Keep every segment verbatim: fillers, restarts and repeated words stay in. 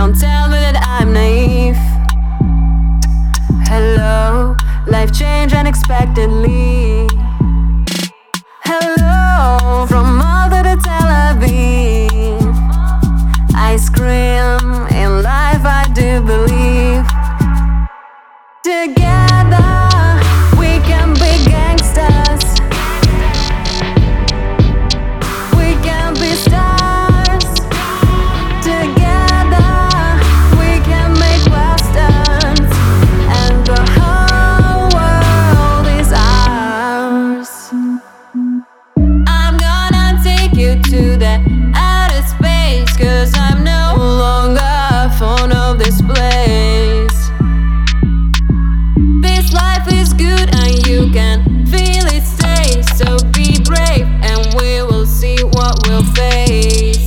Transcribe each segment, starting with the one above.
Don't tell me that I'm naive. Hello, life changed unexpectedly. Hello, from Malta to Tel Aviv. I scream, in life I do believe. Together we can be gangsters. We can be stars. Together we can make westerns, and the whole world is ours. I'm gonna take you to the outer space, 'cause I'm no longer fond of this place. This life is good and you can feel it stay. So be brave and we will see what we'll face.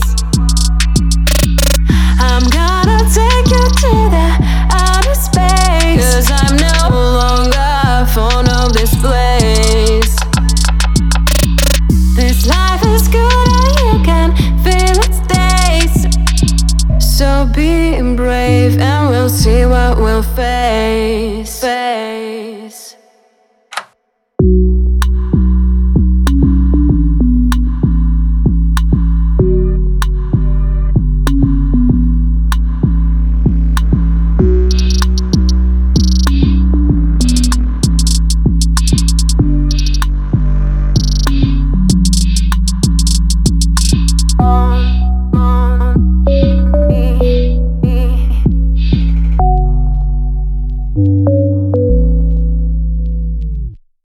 I'm gonna take you to the outer space, 'cause I'm no longer fond of this place. This life is good and you can feel its days. So be brave and we'll see what we'll face. face.